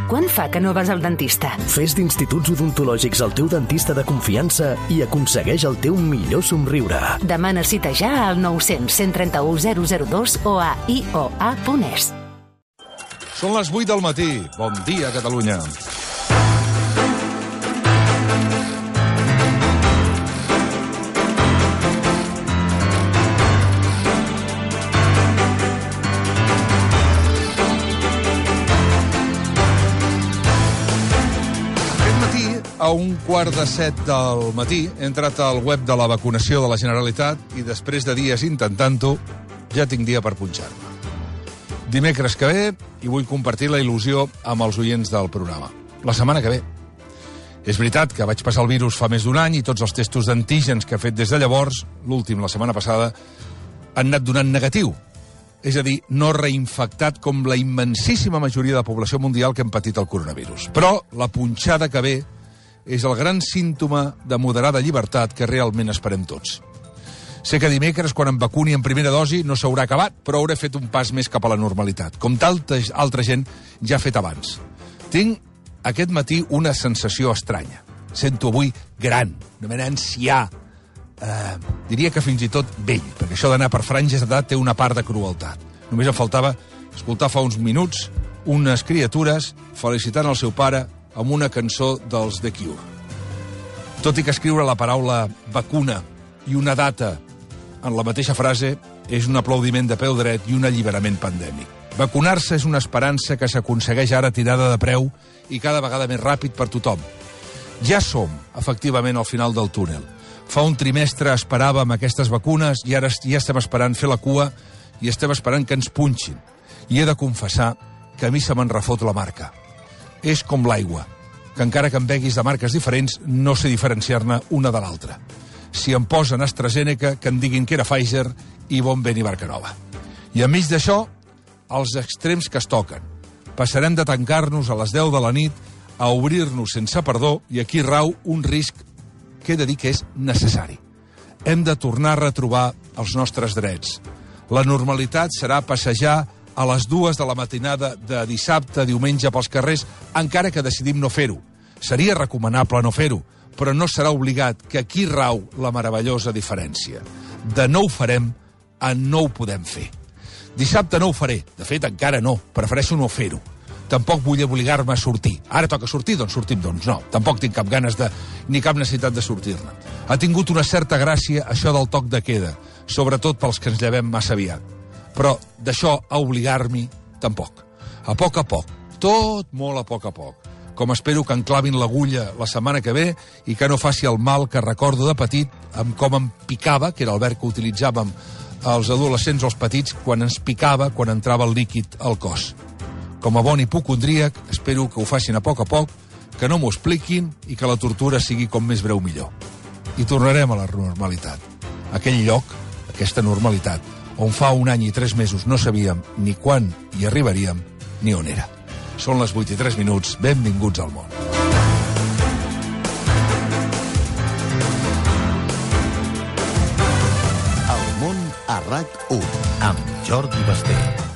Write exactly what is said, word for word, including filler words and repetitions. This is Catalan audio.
Quant fa que no vas al dentista? Fes d'Instituts Odontològics el teu dentista de confiança i aconsegueix el teu millor somriure. Demana cita ja al nou cents, cent trenta-u, zero zero dos o a i o a punt es. Són les vuit del matí. Bon dia, Catalunya. A un quart de set del matí he entrat al web de la vacunació de la Generalitat i després de dies intentant-ho ja tinc dia per punxar-me. Dimecres que ve i vull compartir la il·lusió amb els oients del programa. La setmana que ve. És veritat que vaig passar el virus fa més d'un any i tots els testos d'antígens que he fet des de llavors, l'últim la setmana passada, han anat donant negatiu. És a dir, no reinfectat com la immensíssima majoria de la població mundial que hem patit el coronavirus. Però la punxada que ve és el gran símptoma de moderada llibertat que realment esperem tots. Sé que dimecres, quan em vacuni en primera dosi, no s'haurà acabat, però hauré fet un pas més cap a la normalitat, com tanta altra gent ja ha fet abans. Tinc aquest matí una sensació estranya. Sento avui gran, una mena ancià. Eh, diria que fins i tot vell, perquè això d'anar per franges d'edat té una part de crueltat. Només em faltava escoltar fa uns minuts unes criatures felicitant el seu pare amb una cançó dels The Cure. Tot i que escriure la paraula vacuna i una data en la mateixa frase és un aplaudiment de peu dret i un alliberament pandèmic. Vacunar-se és una esperança que s'aconsegueix ara tirada de preu i cada vegada més ràpid per tothom. Ja som, efectivament, al final del túnel. Fa un trimestre esperàvem aquestes vacunes i ara ja estem esperant fer la cua i estem esperant que ens punxin. I he de confessar que a mi se me'n refot la marca. És com l'aigua, que encara que em beguis de marques diferents, no sé diferenciar-ne una de l'altra. Si em posen AstraZeneca, que em diguin que era Pfizer i bon vent i barca nova. I enmig d'això, els extrems que es toquen. Passarem de tancar-nos a les deu de la nit a obrir-nos sense perdó i aquí rau un risc que he de dir que és necessari. Hem de tornar a retrobar els nostres drets. La normalitat serà passejar a les dues de la matinada de dissabte, diumenge pels carrers, encara que decidim no fer-ho. Seria recomanable no fer-ho, però no serà obligat, que aquí rau la meravellosa diferència. De no ho farem a no ho podem fer. Dissabte no ho faré, de fet encara no, prefereixo no fer-ho. Tampoc vull obligar-me a sortir. Ara toca sortir, doncs sortim, doncs no. Tampoc tinc cap ganes de, ni cap necessitat de sortir-ne. Ha tingut una certa gràcia això del toc de queda, sobretot pels que ens llevem massa aviat. Però d'això a obligar-m'hi, tampoc. A poc a poc, tot molt a poc a poc. Com espero que enclavin l'agulla la setmana que ve i que no faci el mal que recordo de petit amb com em picava, que era el verb que utilitzàvem els adolescents o els petits, quan ens picava, quan entrava el líquid al cos. Com a bon hipocondríac, espero que ho facin a poc a poc, que no m'ho expliquin i que la tortura sigui com més breu millor. I tornarem a la normalitat. Aquell lloc, aquesta normalitat, on fa un any i tres mesos no sabíem ni quan hi arribaríem ni on era. Són les vuit i tres minuts, benvinguts al món. El món a RAC u, amb Jordi Basté.